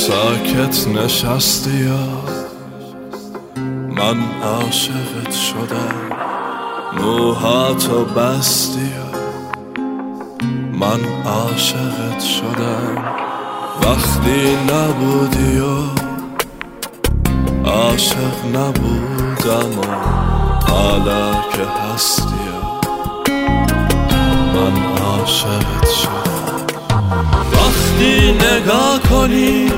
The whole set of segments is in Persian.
ساکت نشستی یا من عاشقت شدم، موهاتو بستی یا من عاشقت شدم. وقتی نبودی و عاشق نبودم و حالا که هستی یا من عاشقت شدم. وقتی نگاه کنی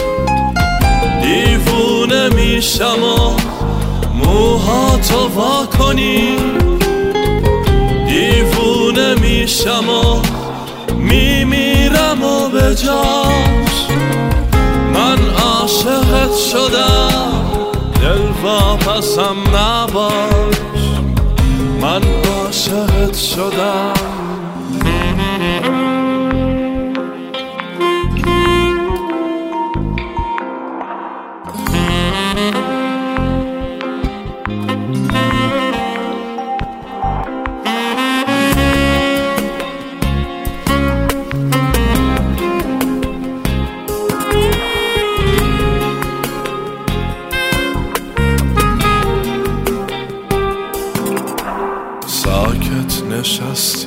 دیوونه میشم و موهاتو وا کنی، دیوونه میشم و میمیرم و به جاش من عاشقت شدم. دل واپسم نباش، من عاشقت شدم. ساکت نشستی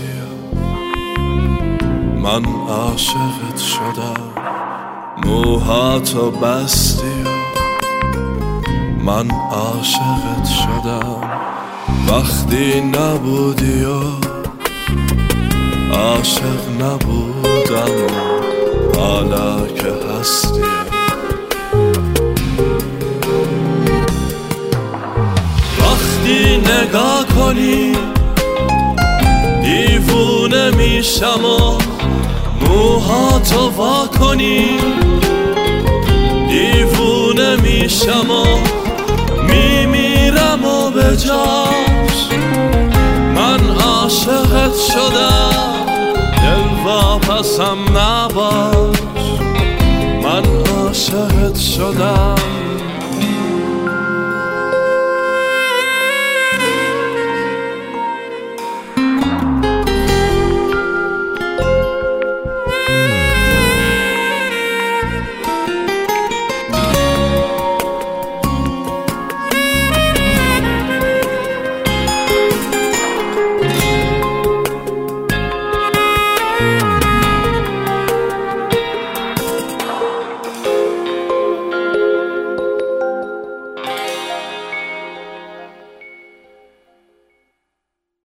من عاشقت شدم، موهاتو بستی من عاشقت شدم. وقتی نبودی و عاشق نبودم و حالا که هستی وقتی نگاه کنی دیوونه میشم و موهاتو وا کنی، دیوونه میشم و میمیرم و به جاش من عاشقت شدم. دل واپسم نباش، من عاشقت شدم.